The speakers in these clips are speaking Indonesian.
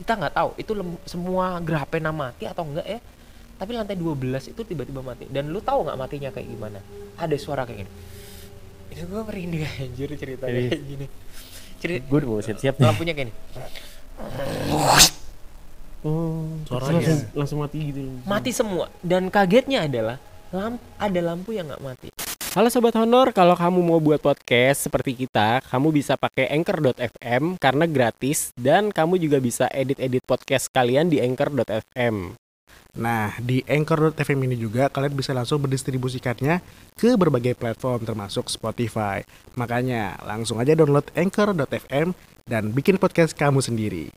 Kita nggak tahu itu semua grafena mati atau enggak ya. Tapi lantai 12 itu tiba-tiba mati. Dan lu tahu nggak matinya kayak gimana? Ada suara kayak gini. Ini gue merinding anjir cerita kayak gini. Gue udah mau siap-siap nih. Lampunya kayak gini. Suaranya langsung mati gitu. Mati semua. Dan kagetnya adalah ada lampu yang nggak mati. Halo Sobat Honor, kalau kamu mau buat podcast seperti kita, kamu bisa pakai Anchor.fm karena gratis, dan kamu juga bisa edit-edit podcast kalian di Anchor.fm. Nah, di Anchor.fm ini juga kalian bisa langsung mendistribusikannya ke berbagai platform termasuk Spotify. Makanya langsung aja download Anchor.fm dan bikin podcast kamu sendiri.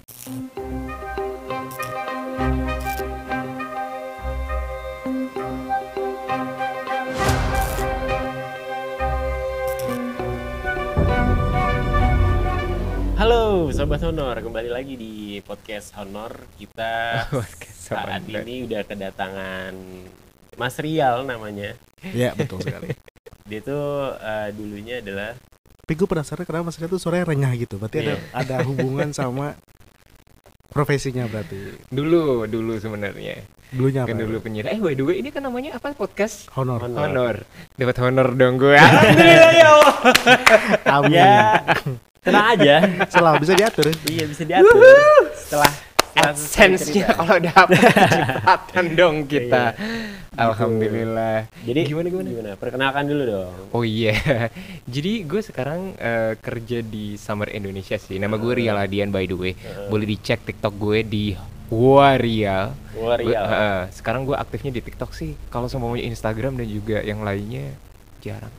Halo Sobat Honor, kembali lagi di podcast Honor. Kita saat ini udah kedatangan Mas Rial namanya. Ya, betul sekali. Dia tuh dulunya adalah, Tapi gue penasaran kenapa Mas Ria tuh suaranya renyah gitu. Berarti ada hubungan sama profesinya berarti. Dulu sebenarnya. Dulunya apa? Kan dulu penyiar. By the way, ini kan namanya apa podcast? Honor. Dapat honor dong gue. Alhamdulillah ya Allah. Amin. Ya, tenang aja. Selalu bisa diatur. Iya, bisa diatur. Setelah AdSense-nya kalau dapat kecepatan dong kita. Alhamdulillah. Jadi Gimana? Perkenalkan dulu dong. Oh iya. Jadi gue sekarang kerja di Summer Indonesia sih. Nama gue Rial Adian by the way. Boleh dicek TikTok gue di Warial. Sekarang gue aktifnya di TikTok sih. Kalau semuanya Instagram dan juga yang lainnya jarang.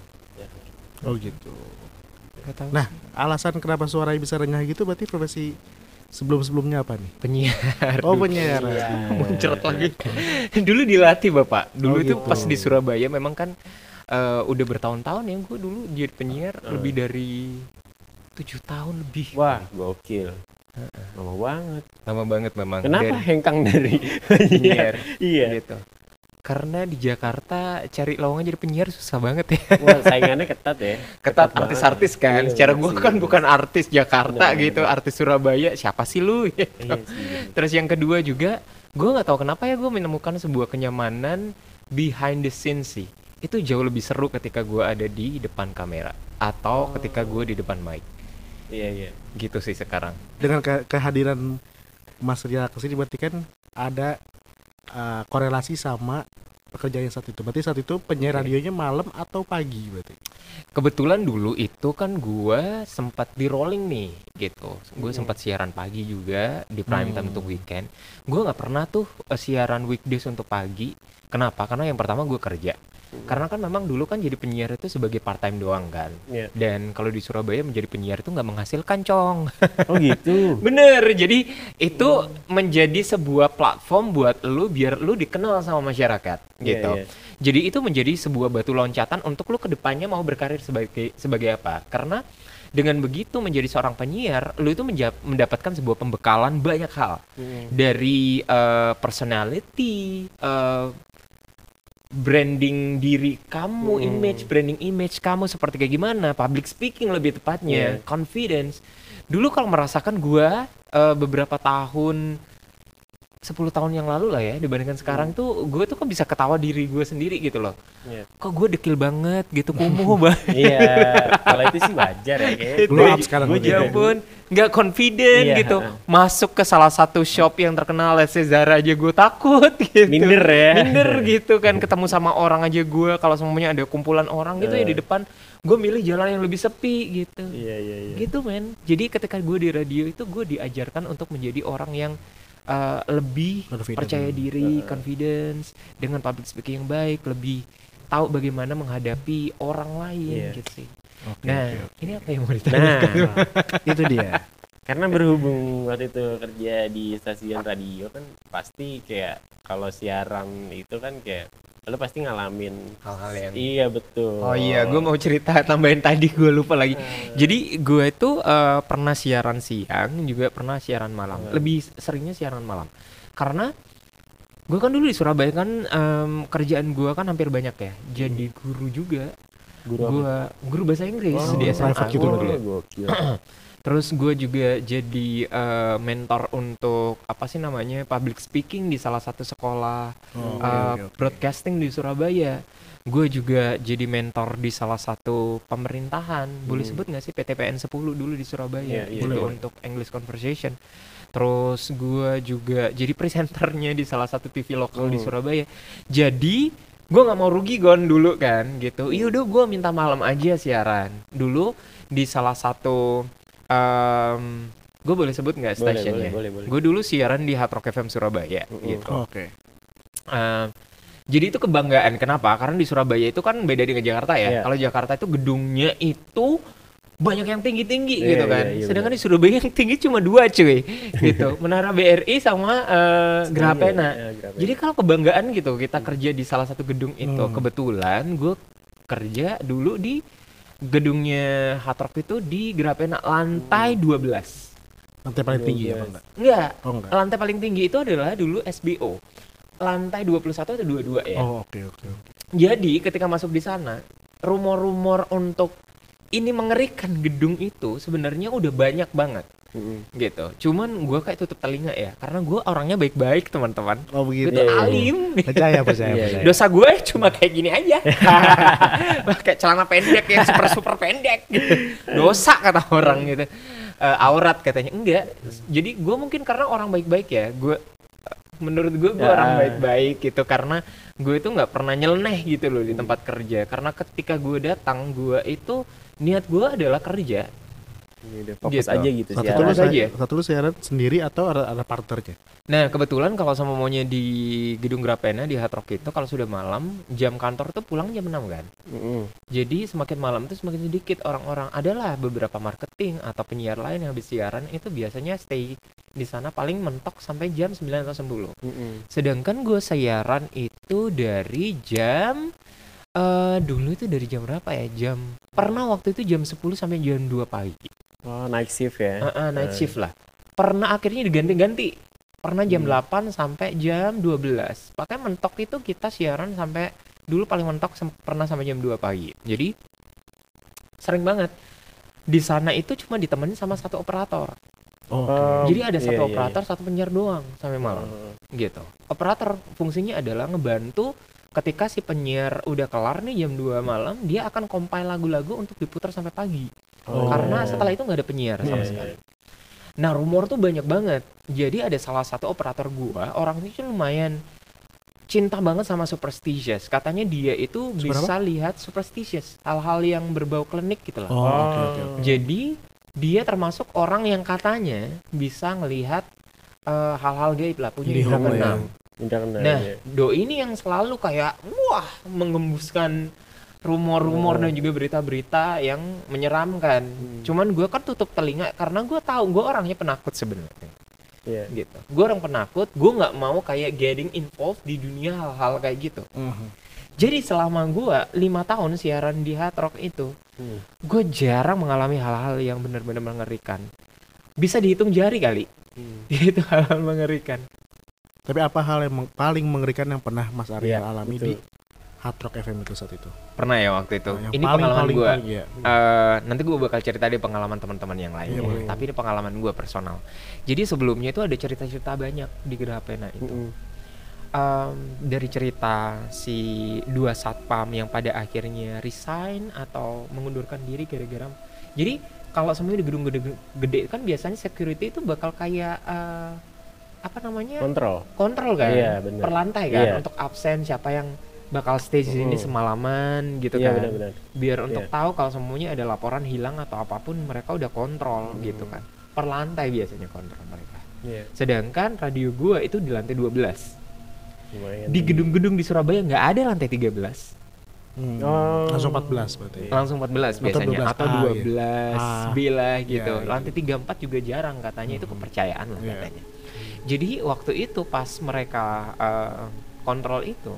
Oh gitu. Gak tahu. Nah, alasan kenapa suaranya bisa renyah gitu berarti profesi sebelum-sebelumnya apa nih? Penyiar. Oh, penyiar. Muncrat lagi. Dulu dilatih Bapak. Dulu Oh, itu gitu. pas di Surabaya memang kan udah bertahun-tahun ya gue dulu jadi penyiar lebih dari 7 tahun lebih. Wah, gokil. Lama banget. Lama banget memang. Kenapa Dari hengkang dari penyiar? Iya. Gitu. Karena di Jakarta cari lowongan jadi penyiar susah banget ya. Wah, saingannya ketat ya. Ketat banget. artis-artis kan. Iya, Secara bener gue sih. kan bukan artis Jakarta Bener, gitu, bener. artis Surabaya. Siapa sih lu? Gitu. Iya sih. Terus yang kedua juga, gue nggak tahu kenapa ya gue menemukan sebuah kenyamanan behind the scenes sih. Itu jauh lebih seru ketika gue ada di depan kamera atau ketika gue di depan mic. Iya. Gitu sih sekarang. Dengan kehadiran Mas Ria kesini berarti kan ada korelasi sama pekerjaan yang saat itu. Berarti saat itu penyiar radionya malam atau pagi berarti? Kebetulan dulu itu kan gue sempat di rolling nih gitu. Gue sempat siaran pagi juga di prime time untuk weekend. Gue nggak pernah tuh siaran weekdays untuk pagi. Kenapa? Karena yang pertama gue kerja. Karena kan memang dulu kan jadi penyiar itu sebagai part time doang kan. Iya. Dan kalau di Surabaya menjadi penyiar itu nggak menghasilkan cong. Oh gitu. Bener, jadi itu menjadi sebuah platform buat lu biar lu dikenal sama masyarakat gitu. Iya. Jadi itu menjadi sebuah batu loncatan untuk lu kedepannya mau berkarir sebagai apa? Karena dengan begitu menjadi seorang penyiar, lu itu mendapatkan sebuah pembekalan banyak hal dari personality, branding diri kamu, branding image kamu seperti kayak gimana, public speaking lebih tepatnya, confidence. Dulu kalau merasakan gua beberapa tahun 10 tahun yang lalu lah ya dibandingkan sekarang tuh gue tuh kok bisa ketawa diri gue sendiri gitu loh. Iya. Kok gue dekil banget gitu, kumuh banget. Iya, kalau itu sih wajar ya kayaknya. Glow up sekarang Gue berarti Ya ya. ampun, nggak confident Iya. gitu. Masuk ke salah satu shop yang terkenal, let's say Zara aja gue takut gitu. Minder ya. Minder gitu kan, ketemu sama orang aja gue kalau semuanya ada kumpulan orang gitu ya di depan, gue milih jalan yang lebih sepi gitu. Iya. Gitu men. Jadi ketika gue di radio itu gue diajarkan untuk menjadi orang yang lebih Confident. percaya diri, confidence, dengan public speaking yang baik, lebih tahu bagaimana menghadapi orang lain Iya. gitu sih. Oke, Nah, oke. ini apa yang mau ditanya? Nah, Itu dia. karena berhubung waktu itu kerja di stasiun radio kan pasti kayak kalau siaran itu kan kayak lu pasti ngalamin Hal-hal yang iya betul. Oh iya, gue mau cerita tambahin tadi, gue lupa lagi. Jadi gue tuh pernah siaran siang, juga pernah siaran malam. Lebih seringnya siaran malam. Karena gue kan dulu di Surabaya kan kerjaan gue kan hampir banyak ya. Jadi guru juga. Guru apa? Gue guru bahasa Inggris Oh, di SMA. private gitu Gua berarti dulu. ya? Gokil. Terus gue juga jadi mentor untuk apa sih namanya public speaking di salah satu sekolah broadcasting di Surabaya. Gue juga jadi mentor di salah satu pemerintahan. Boleh sebut nggak sih PTPN 10 dulu di Surabaya gitu boleh. untuk English Conversation. Terus gue juga jadi presenternya di salah satu TV lokal di Surabaya. Jadi gue nggak mau rugi Gon dulu kan gitu. Iya udah gue minta malam aja siaran. Dulu di salah satu gue boleh sebut nggak stasiunnya? Boleh. Gue dulu siaran di Hard Rock FM Surabaya gitu. Oke. Jadi itu kebanggaan. Kenapa? Karena di Surabaya itu kan beda dengan Jakarta ya. Iya. Kalau Jakarta itu gedungnya itu banyak yang tinggi-tinggi Iya, gitu kan. iya, Sedangkan di Surabaya yang tinggi cuma 2 cuy. Gitu. Menara BRI sama Grapena. Jadi kalau kebanggaan gitu kita kerja di salah satu gedung itu. Kebetulan gue kerja dulu di gedungnya Hard Rock itu di Grapena lantai 12. Lantai paling tinggi apa enggak? Enggak. Oh, enggak. Lantai paling tinggi itu adalah dulu SBO. Lantai 21 atau 22 ya. Oh, oke. Jadi ketika masuk di sana, rumor-rumor untuk ini mengerikan gedung itu sebenarnya udah banyak banget. Gitu. Cuman gue kayak tutup telinga ya, karena gue orangnya baik-baik teman-teman. Oh, begitu. Gitu alim. Percaya. Dosa gue cuma kayak gini aja. Kayak celana pendek yang super pendek gitu. Dosa kata orang gitu. Aurat katanya. Enggak. Jadi gue mungkin karena orang baik-baik ya. Menurut gue orang baik-baik gitu, karena gue itu nggak pernah nyeleneh gitu loh di tempat kerja. Karena ketika gue datang, gue itu niat gue adalah kerja. Fokus Gitu. aja gitu Satu siaran. Terus aja. lu siaran sendiri atau ada partnernya? Nah kebetulan kalau sama maunya di gedung Grapena di Hard Rock itu kalau sudah malam, jam kantor tuh pulang jam 6 kan. Jadi semakin malam itu semakin sedikit orang-orang. Adalah beberapa marketing atau penyiar lain yang habis siaran itu biasanya stay di sana paling mentok sampai jam 9 atau 10. Sedangkan gue siaran itu dari jam dulu itu dari jam berapa ya? Pernah waktu itu jam 10 sampai jam 2 pagi. Oh, night shift ya. Night shift lah. Pernah akhirnya diganti-ganti. Pernah jam 8 sampai jam 12. Pakai mentok itu kita siaran sampai dulu paling mentok pernah sampai jam 2 pagi. Jadi sering banget. Di sana itu cuma ditemenin sama satu operator. Jadi ada satu operator, satu penyiar doang sampai malam. Gitu. Operator fungsinya adalah ngebantu ketika si penyiar udah kelar nih jam 2 malam, dia akan compile lagu-lagu untuk diputar sampai pagi. Karena setelah itu nggak ada penyiar sama sekali. Nah rumor tuh banyak banget. Jadi ada salah satu operator gua, orang itu lumayan cinta banget sama superstitious. Katanya dia itu bisa lihat superstitious, hal-hal yang berbau klinik gitu lah. Oke. Jadi dia termasuk orang yang katanya bisa ngelihat hal-hal gaib lah, punya indera keenam. Nah, doi ini yang selalu kayak mengembuskan rumor-rumor dan juga berita-berita yang menyeramkan. Cuman gue kan tutup telinga karena gue tahu gue orangnya penakut sebenarnya. Gitu. Gue orang penakut, gue nggak mau kayak getting involved di dunia hal-hal kayak gitu. Jadi selama gue 5 tahun siaran di Hard Rock itu, gue jarang mengalami hal-hal yang benar-benar mengerikan. Bisa dihitung jari kali. Itu hal-hal mengerikan. Tapi apa hal yang paling mengerikan yang pernah Mas Arya alami di Hard Rock FM itu saat itu? Pernah ya waktu itu. Yang Ini pengalaman gue. Iya. Nanti gue bakal cerita di pengalaman teman-teman yang lain. Tapi ini pengalaman gue personal. Jadi sebelumnya itu ada cerita-cerita banyak di Grapena itu. Dari cerita si 2 satpam yang pada akhirnya resign atau mengundurkan diri gara-gara. Jadi kalau semuanya di gedung gede kan biasanya security itu bakal kayak apa namanya? Kontrol kan? Iya, bener. Per lantai kan untuk absen siapa yang bakal stay di sini semalaman gitu kan. Benar-benar. Biar untuk tahu kalau semuanya ada laporan hilang atau apapun mereka udah kontrol gitu kan. Per lantai biasanya kontrol mereka. Sedangkan radio gua itu di lantai 12. Di gedung-gedung di Surabaya nggak ada lantai 13. Langsung 14 berarti. Langsung 14 biasanya atau 12 B lah gitu. Iya. Lantai 34 juga jarang katanya, itu kepercayaan lah katanya. Jadi waktu itu pas mereka kontrol itu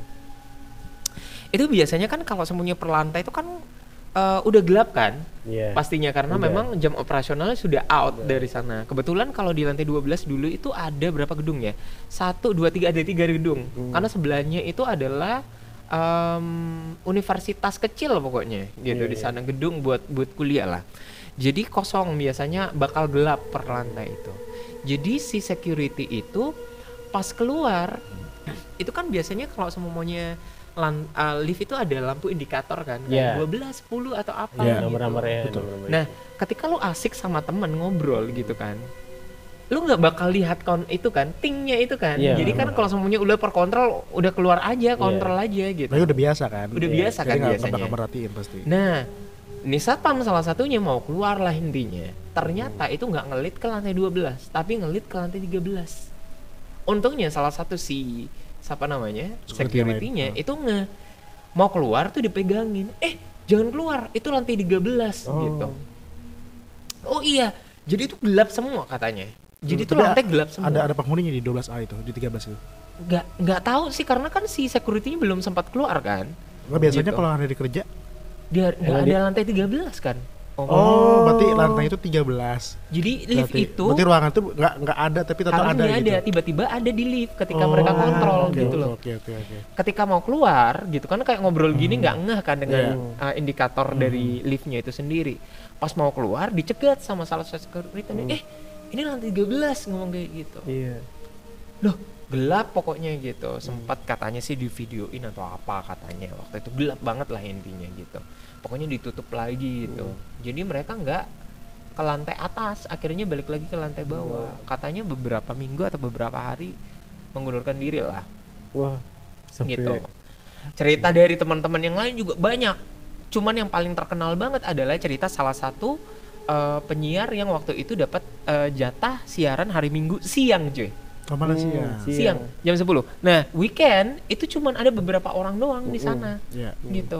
biasanya kan kalau semuanya per lantai itu kan udah gelap kan, pastinya karena memang jam operasionalnya sudah out dari sana. Kebetulan kalau di lantai 12 dulu itu ada berapa gedung ya? 1, 2, 3, ada 3 gedung. Karena sebelahnya itu adalah universitas kecil pokoknya gitu di sana, gedung buat kuliah lah. Jadi kosong, biasanya bakal gelap per lantai itu. Jadi si security itu pas keluar itu kan biasanya kalau semuanya lift itu ada lampu indikator kan, Iya. kayak 12, 10 atau apa Iya. gitu. Nomor-nomor ya. Betul. nomor-nomor Nah, itu. ketika lu asik sama temen ngobrol gitu kan, lu nggak bakal lihat itu kan, tingnya itu kan. Iya, Jadi kan benar. kalau semuanya udah per kontrol, udah keluar aja, kontrol aja gitu. Tapi udah biasa kan. Udah Iya, biasa Jadi kan nggak biasanya. bakal merhatiin pasti. Nah, ini satpam salah satunya mau keluar lah intinya. Ternyata itu nggak ngelit ke lantai 12, tapi ngelit ke lantai 13. Untungnya salah satu siapa namanya? Security Security-nya lain. itu mau keluar tuh dipegangin. Jangan keluar, itu lantai 13 Oh. gitu. Oh iya, jadi itu gelap semua katanya. Jadi itu Tapi lantai gelap semua. Ada penghuninya di 12A itu, di 13 itu. Nggak tahu sih karena kan si security-nya belum sempat keluar kan. Nggak, biasanya Gitu. kalau hari kerja. Dia nggak Emang ada lantai 13 kan. Oh, berarti lantai itu 13. Jadi lift itu Berarti ruangan itu nggak ada tapi tetap ada harusnya gitu. tiba-tiba ada di lift ketika Oh, mereka kontrol oke, gitu oke, loh. Oke. Ketika mau keluar gitu kan kayak ngobrol gini nggak ngeh kan dengan indikator Hmm. dari liftnya itu sendiri. Pas mau keluar dicegat sama salah satu security, ini lantai 13 ngomong kayak gitu. Iya. Loh, gelap pokoknya gitu. Sempat katanya sih di videoin atau apa katanya. Waktu itu gelap banget lah intinya gitu. Pokoknya ditutup lagi gitu. Jadi mereka nggak ke lantai atas, akhirnya balik lagi ke lantai bawah. Katanya beberapa minggu atau beberapa hari mengundurkan diri lah Wah. Sampai gitu. Cerita dari teman-teman yang lain juga banyak. Cuman yang paling terkenal banget adalah cerita salah satu penyiar yang waktu itu dapat jatah siaran hari Minggu siang, cuy. Oh, mana sih ya? Siang jam 10. Nah, weekend itu cuman ada beberapa orang doang di sana. Iya. Gitu.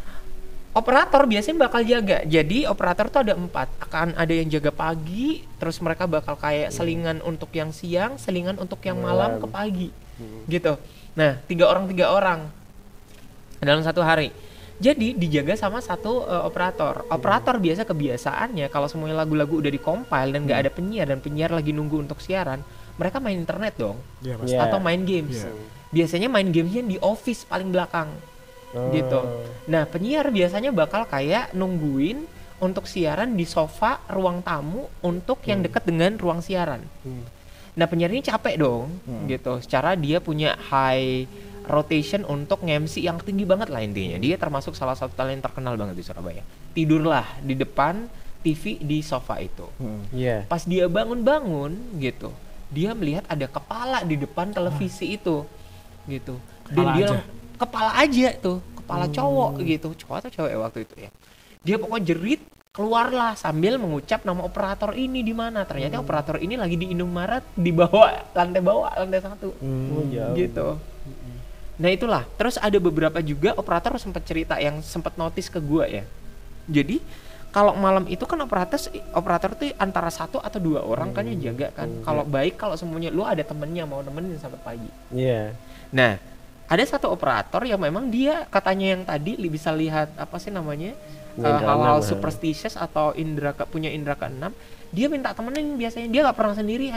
Operator biasanya bakal jaga. Jadi operator tuh ada 4. Akan ada yang jaga pagi, terus mereka bakal kayak selingan untuk yang siang, selingan untuk yang malam ke pagi. Gitu. Nah, 3 orang dalam satu hari. Jadi dijaga sama satu operator. Operator biasa kebiasaannya kalau semuanya lagu-lagu udah dikompil dan nggak ada penyiar dan penyiar lagi nunggu untuk siaran, mereka main internet dong Iya, pasti. Iya. atau main games. Iya. Biasanya main gamesnya di office paling belakang gitu. Nah, penyiar biasanya bakal kayak nungguin untuk siaran di sofa ruang tamu untuk yang dekat dengan ruang siaran. Nah, penyiar ini capek dong gitu. Secara dia punya high rotation untuk nge-MC yang tinggi banget lah intinya. Dia termasuk salah satu talent terkenal banget di Surabaya. Tidurlah di depan TV di sofa itu. Iya. Pas dia bangun-bangun gitu, dia melihat ada kepala di depan televisi itu gitu. Dan Kepala dia aja? kepala aja tuh, kepala cowok gitu. Cowok atau cewek waktu itu ya. Dia pokoknya jerit keluarlah sambil mengucap nama operator ini di mana. Ternyata operator ini lagi di Indomaret di bawah, lantai 1. Oh, jauh. Gitu. Nah itulah, terus ada beberapa juga operator sempat cerita yang sempat notice ke gua ya. Jadi kalau malam itu kan operator tuh antara 1 atau 2 orang kan yang jaga kan. Kalau baik kalau semuanya lu ada temennya mau nemenin sampai pagi. Iya. Nah ada satu operator yang memang dia katanya yang tadi bisa lihat apa sih namanya hal-hal superstitious atau punya indra keenam. Dia minta temenin biasanya, dia nggak pernah sendirian.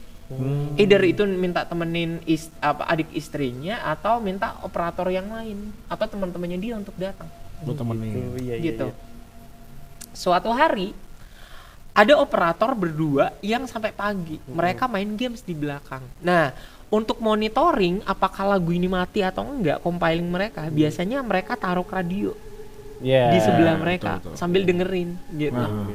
Either itu minta temenin adik istrinya atau minta operator yang lain atau teman-temannya dia untuk datang Buat temenin. Iya, gitu. Suatu hari ada operator berdua yang sampai pagi mereka main games di belakang. Nah, untuk monitoring apakah lagu ini mati atau enggak, compiling mereka biasanya mereka taruh radio Iya. di sebelah mereka betul. sambil dengerin gitu. Nah,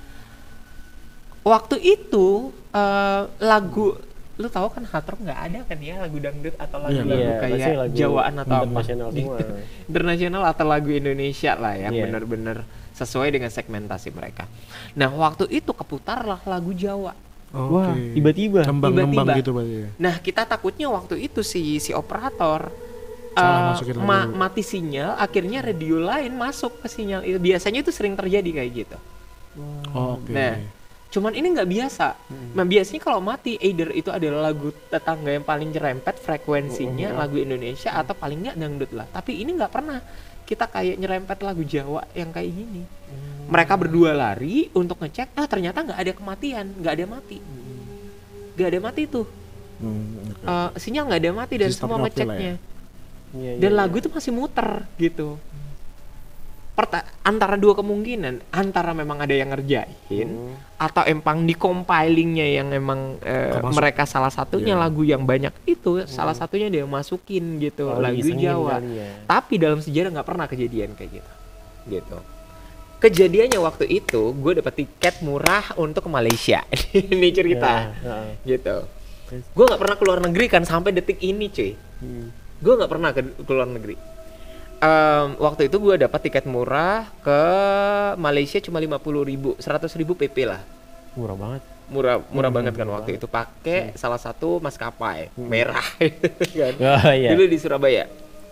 Waktu itu lagu lu tahu kan hard rock nggak ada kan ya lagu dangdut atau lagu-lagu Iya, pasti kayak lagu Jawaan atau apa internasional semua. gitu. Internasional atau lagu Indonesia lah yang Iya. benar-benar sesuai dengan segmentasi mereka. Nah waktu itu keputarlah lagu Jawa. Wah, oke. tiba-tiba. Ngembang-ngembang tiba-tiba. gitu berarti ya. Nah kita takutnya waktu itu si operator Salah masukin lagu. mati sinyal, akhirnya radio lain masuk ke sinyal itu. Biasanya itu sering terjadi kayak gitu. Oke. Nah, cuman ini nggak biasa. Nah, biasanya kalau mati, either itu adalah lagu tetangga yang paling nyerempet frekuensinya lagu Indonesia atau paling nggak dangdut lah. Tapi ini nggak pernah kita kayak nyerempet lagu Jawa yang kayak gini. Mereka berdua lari untuk ngecek, ternyata nggak ada kematian, nggak ada mati, nggak ada mati tuh. Oke. Sinyal nggak ada mati dan Sistemnya semua oke lah ngeceknya. Iya, Dan iya. lagu itu masih muter gitu. antara dua kemungkinan, antara memang ada yang ngerjain atau empang di compilingnya yang emang mereka salah satunya lagu yang banyak itu salah satunya dia masukin gitu lagu Jawa. Tapi dalam sejarah nggak pernah kejadian kayak gitu. Kejadiannya waktu itu gue dapet tiket murah untuk ke Malaysia. Ini cerita gitu. Gue nggak pernah keluar negeri kan sampai detik ini cuy. Gue nggak pernah keluar negeri. Waktu itu gue dapat tiket murah ke Malaysia cuma 50.000, 100.000 PP lah. Murah banget. Murah banget kan waktu itu pakai salah satu maskapai merah kan. Dulu di Surabaya.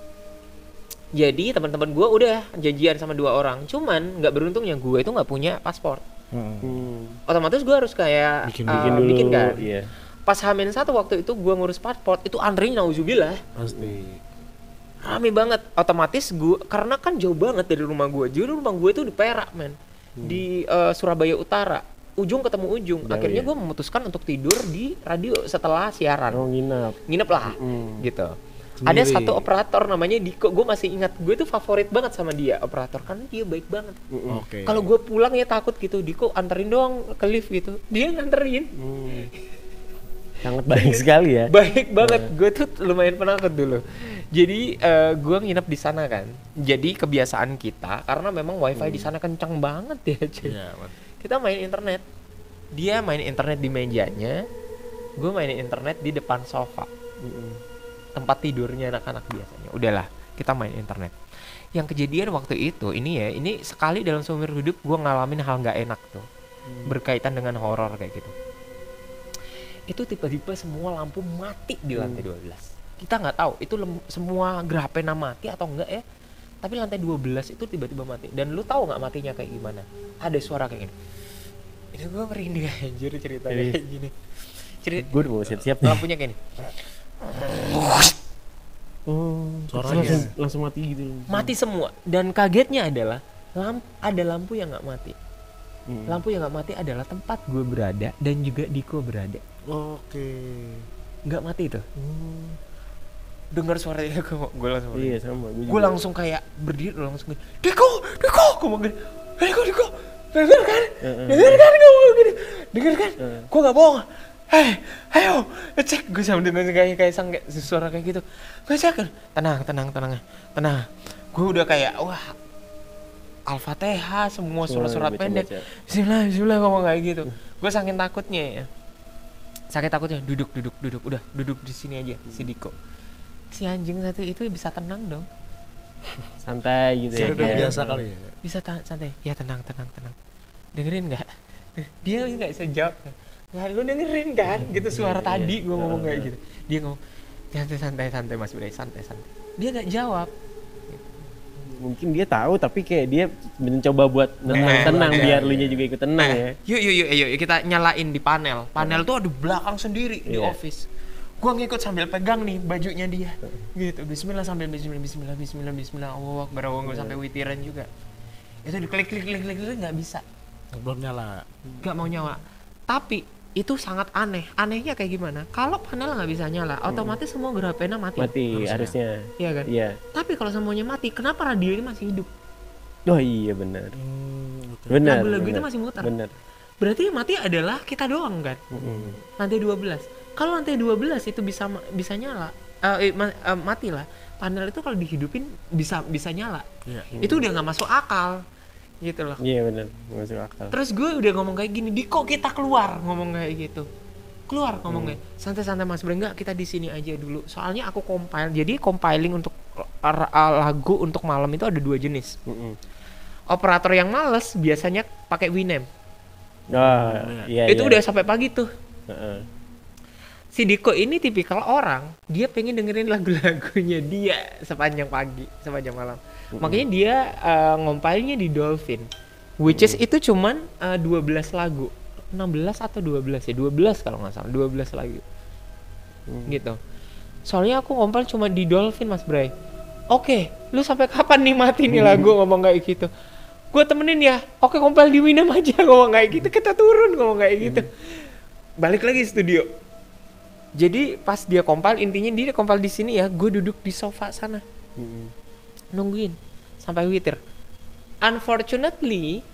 Jadi teman-teman gue udah janjian sama 2 orang. Cuman nggak beruntungnya gue itu nggak punya paspor. Otomatis gue harus kayak bikin kan. Iya. Pas H-1 waktu itu gue ngurus paspor itu antrinya nauzubillah. Pasti. Rame banget, otomatis gue karena kan jauh banget dari rumah gue. Jadi rumah gue itu di Perak men, di Surabaya Utara, ujung ketemu ujung. Akhirnya gue memutuskan untuk tidur di radio setelah siaran. Nginep lah, gitu. Sendiri. Ada satu operator namanya Diko, gue masih ingat. Gue tuh favorit banget sama dia operator karena dia baik banget. Kalau gue pulang ya takut gitu, Diko anterin doang ke lift gitu. Dia nganterin. Sangat baik sekali ya. Baik banget, gue tuh lumayan penakut dulu. Jadi gue nginep di sana kan. Jadi kebiasaan kita karena memang wifi di sana kencang banget ya cuy. Kita main internet. Dia main internet di mejanya, gue mainin internet di depan sofa. Tempat tidurnya anak-anak biasanya. Udahlah, kita main internet. Yang kejadian waktu itu ini sekali dalam seumur hidup gue ngalamin hal nggak enak tuh. Berkaitan dengan horor kayak gitu. Itu tiba-tiba semua lampu mati di lantai 12. Kita nggak tahu itu semua grafena mati atau enggak ya, tapi lantai 12 itu tiba-tiba mati. Dan lu tahu nggak matinya kayak gimana? Ada suara kayak gini. Itu gue merinding anjir cerita kayak gini. Gue udah mau siap-siap lampunya kayak gini. Suaranya langsung mati gitu. Mati semua. Dan kagetnya adalah ada lampu yang nggak mati. Lampu yang nggak mati adalah tempat gue berada dan juga Diko berada. Nggak mati tuh. Dengar suaranya gue langsung. Iya sama. Gue langsung kayak berdiri langsung. Diko, gue mau gini. Diko, dengar kan? Dengar kan gue mau gini. Dengar kan? Gue nggak bohong. Hei, ayo cek. Gue sambil dengan kayak suara kayak gitu. Gue cek kan. Tenang. Gue udah kayak wah. Al-Fatihah semua surat-surat pendek. Bismillah ngomong kayak gitu. Gue saking takutnya ya. Duduk. Udah duduk di sini aja si Diko. Si anjing satu itu bisa tenang dong. Santai gitu ya. Sudah biasa kali ya. Bisa santai. Ya tenang. Dengerin nggak? Dia nggak bisa jawab. Nah, lu dengerin kan? Gitu suara tadi gue ngomong kayak gitu. Dia ngomong santai Mas Bray, santai. Dia nggak jawab. Mungkin dia tahu tapi kayak dia mencoba buat tenang biar lu nya juga ikut tenang ya. Yuk kita nyalain di panel. Panel tuh ada belakang sendiri di office. Gua ngikut sambil pegang nih bajunya dia. Gitu. Bismillah sambil bismillah. Allahu Akbar sampai witiran juga. Itu diklik enggak bisa. Belum nyala. Enggak mau nyala. Tapi itu sangat aneh. Anehnya kayak gimana? Kalau panel nggak bisa nyala, otomatis semua grafena mati. Harusnya. Iya kan? Iya. Tapi kalau semuanya mati, kenapa radio ini masih hidup? Oh iya benar. Benar. Lagu-lagu itu masih muter. Benar. Berarti yang mati adalah kita doang kan? Lantai 12. Kalau lantai 12 itu bisa nyala, mati lah. Panel itu kalau dihidupin bisa nyala. Itu udah nggak masuk akal. Gitu loh. Iya benar, masuk akal. Terus gue udah ngomong kayak gini, Diko kita keluar ngomong kayak gitu. Keluar ngomong kayak santai-santai Mas Bray, enggak kita di sini aja dulu. Soalnya aku compile. Jadi compiling untuk lagu untuk malam itu ada 2 jenis. Operator yang males biasanya pakai Winamp. Itu udah sampai pagi tuh. Si Diko ini tipikal orang, dia pengen dengerin lagu-lagunya dia sepanjang pagi, sepanjang malam. Makanya dia ngompilnya di Dolphin, which is itu cuman 12 lagu, 16 atau 12 ya, 12 kalau nggak salah, 12 lagu, gitu. Soalnya aku ngompil cuma di Dolphin Mas Bray. Oke, lu sampai kapan nih mati nih lagu ngomong kayak gitu? Gue temenin ya. Oke, ngompil di Winamp aja ngomong kayak gitu, kita turun ngomong kayak gitu. Balik lagi studio. Jadi pas dia compile, intinya dia compile di sini ya, gue duduk di sofa sana. Nungguin sampai witir. unfortunately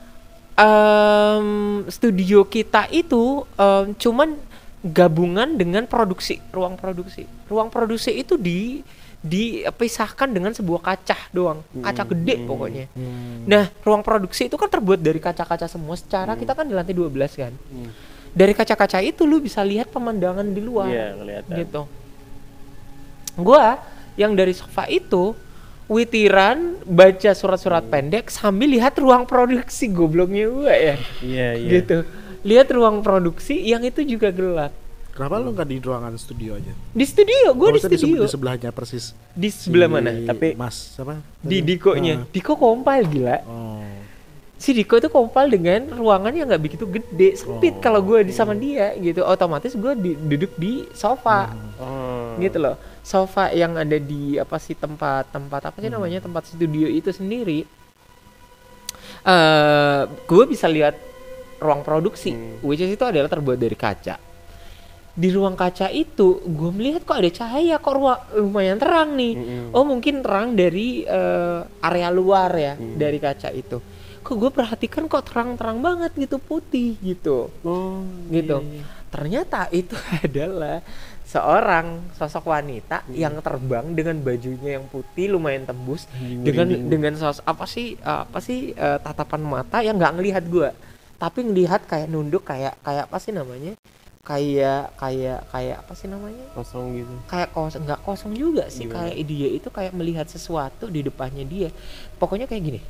studio kita itu cuman gabungan dengan ruang produksi itu dipisahkan dengan sebuah kaca doang, kaca gede pokoknya. Nah, ruang produksi itu kan terbuat dari kaca-kaca semua. Secara kita kan di lantai 12 kan. Dari kaca-kaca itu lu bisa lihat pemandangan di luar. Iya, kelihatan. Gitu. Gua yang dari sofa itu witiran baca surat-surat pendek sambil lihat ruang produksi, gobloknya gua ya. Iya. Gitu. Lihat ruang produksi yang itu juga gelap. Kenapa lu nggak di ruangan studio aja? Di studio, gue di Maksudnya studio. Di sebelahnya persis. Di sebelah mana? Tapi Mas apa? Di Diko-nya. Diko kompal gila. Oh. Si Diko itu kompal dengan ruangan yang nggak begitu gede, sempit. Kalau gue di sama dia gitu, otomatis gue duduk di sofa. Gitu loh. Sofa yang ada di tempat apa sih namanya, tempat studio itu sendiri. Gue bisa lihat ruang produksi, which is itu adalah terbuat dari kaca. Di ruang kaca itu gue melihat kok ada cahaya, kok lumayan terang nih. Oh mungkin terang dari area luar ya, dari kaca itu. Kok gue perhatikan kok terang-terang banget gitu, putih gitu. Gitu. Iya. Ternyata itu adalah seorang sosok wanita yang terbang dengan bajunya yang putih lumayan tembus, dengan apa sih tatapan mata yang nggak ngelihat gue, tapi ngelihat kayak nunduk, kayak apa sih namanya, kayak apa sih namanya, Kosong gitu. kayak kosong, nggak kosong juga sih. Gimana? Kayak dia itu kayak melihat sesuatu di depannya dia, pokoknya kayak gini.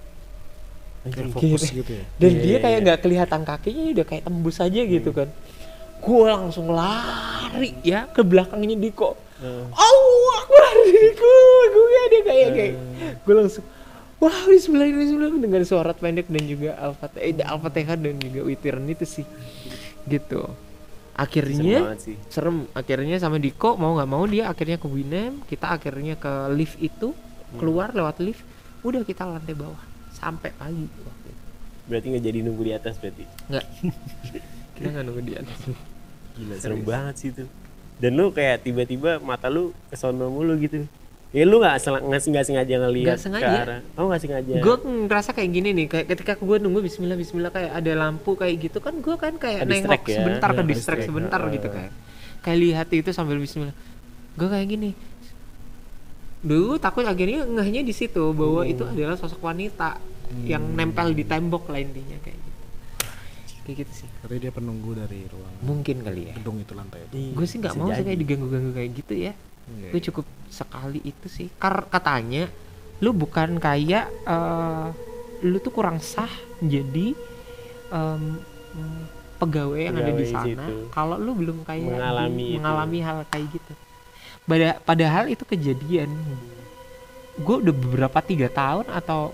Fokus gitu ya. Dan Iya, dia iya, kayak iya. nggak kelihatan kakinya, udah kayak tembus aja gitu kan. Gue langsung lari ya ke belakangnya Diko. Aku lari Diko, gue ada kayak gue langsung wah bismillah dengan suara pendek dan juga Al-Fatihah dan juga witiran itu sih. Gitu. Akhirnya Serem banget sih. serem. Akhirnya sama Diko mau nggak mau dia akhirnya ke Winem, kita akhirnya ke lift itu, keluar lewat lift, udah kita lantai bawah sampai pagi waktu itu. Berarti nggak jadi nunggu di atas berarti. Nggak, kita nggak nunggu di atas. Gila, serem banget sih itu. Dan lu kayak tiba-tiba mata lu kesono mulu gitu. Ya lu nggak sengaja ngelihat Nggak sengaja. ke arah. Oh nggak sengaja. Gue ngerasa kayak gini nih, kayak ketika gue nunggu bismillah kayak ada lampu kayak gitu kan, gue kan kayak Ke-distract nengok ya. sebentar, Iya, ke distract ke-distract. sebentar gitu kayak lihat itu sambil bismillah. Gue kayak gini. Dulu takut, akhirnya ngehnya di situ bahwa itu adalah sosok wanita yang nempel di tembok lah intinya kayak gitu. Kayak gitu sih. Katanya dia penunggu dari ruang Mungkin kali ya. gedung itu lantai itu. Iya, Gue sih nggak bisa mau sih jadi. kayak diganggu-ganggu kayak gitu ya. Iya, Gue iya. cukup sekali itu sih. Katanya lu bukan kayak lu tuh kurang sah jadi pegawai yang ada di Pegawai sana situ. kalau lu belum kayak Mengalami itu. hal kayak gitu. Padahal itu kejadian. Gue udah beberapa 3 tahun atau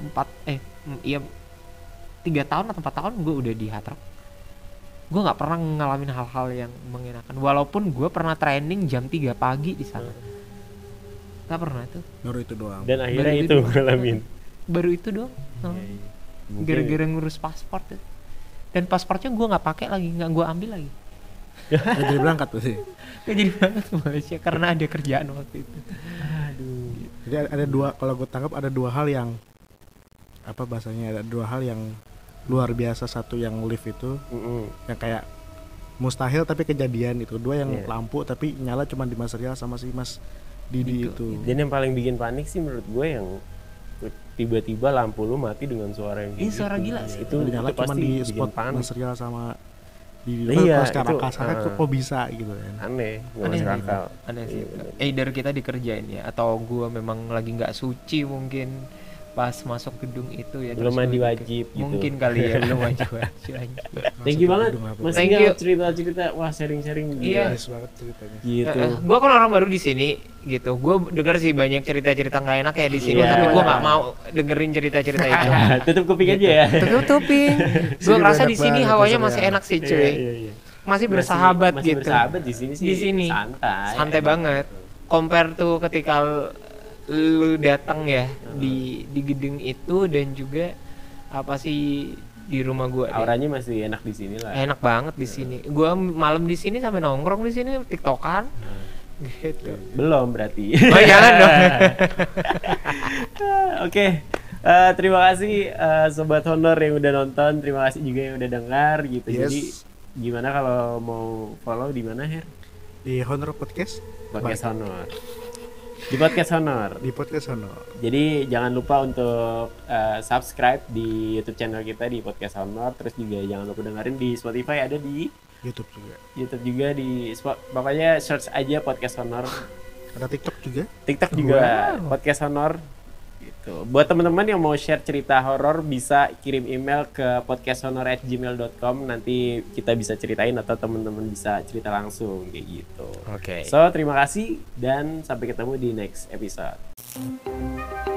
3 tahun atau 4 tahun gue udah di Hard Rock. Gue nggak pernah ngalamin hal-hal yang mengenakan, walaupun gue pernah training jam 3 pagi di sana. Nggak pernah tuh. Baru itu doang. Dan akhirnya Baru itu itu. ngalamin. Baru itu doang. Mungkin- Gara-gara ngurus paspor tuh. Dan paspornya gue nggak pakai lagi, nggak gue ambil lagi. Nggak jadi berangkat pasti. Nggak jadi banget ke Malaysia karena ada kerjaan waktu itu. Jadi ada dua, kalau gue tangkap ada dua hal yang apa bahasanya, ada dua hal yang luar biasa. Satu yang lift itu yang kayak mustahil tapi kejadian itu. Dua yang Iya. lampu tapi nyala cuma di Mas Rial sama si Mas Didi Diko. itu. Dan yang paling bikin panik sih menurut gue yang tiba-tiba lampu lu mati dengan suara yang Ini gitu. suara gila sih. Itu nyala cuma pasti di bikin spot panik. Mas Rial sama Didi. Iya, Pas sekarang itu, kasarnya kok bisa gitu kan. Aneh, nggak Aneh masuk sih. akal. Aneh sih. Iya, bener. Either kita dikerjain ya, atau gue memang lagi nggak suci mungkin pas masuk gedung itu ya. Belum terus mandi gua wajib gitu. Mungkin kali ya, belum wajib. Thank you banget Mas Thank Tinggal you. cerita-cerita. Wah, sharing-sharing Iya. Nice banget ceritanya. gitu. Gue kan orang baru di sini gitu. Gue denger sih banyak cerita-cerita nggak enak ya di sini, Iya. tapi gue nggak mau dengerin cerita-cerita itu. Tutup kuping aja ya. Tutupin. Gue Sini ngerasa banyak di sini banget hawanya episode masih ya. enak sih, Iya, cuy. iya, iya. Masih bersahabat Masih gitu. bersahabat di sini sih. Di sini. Santai. Santai banget. Compare tuh ketika lu datang ya di gedung itu, dan juga apa sih di rumah gua deh. Auranya masih enak di sini lah. Enak banget di sini. Gua malam di sini sampai nongkrong di sini tiktokan. Gitu. Belum berarti. Oh jangan dong. Oke. Terima kasih Sobat Honor yang udah nonton, terima kasih juga yang udah dengar gitu. Yes. Jadi gimana kalau mau follow di mana, Her? Di Honor Podcast. Podcast Honor. Di Podcast Honor. Di Podcast Honor. Jadi jangan lupa untuk subscribe di YouTube channel kita di Podcast Honor. Terus juga jangan lupa dengerin di Spotify, ada di YouTube juga. YouTube juga pokoknya search aja Podcast Honor. Ada TikTok juga. TikTok juga Podcast Honor. Gitu. Buat teman-teman yang mau share cerita horor bisa kirim email ke podcasthonor@gmail.com. Nanti kita bisa ceritain atau teman-teman bisa cerita langsung kayak gitu. Oke. So, terima kasih dan sampai ketemu di next episode.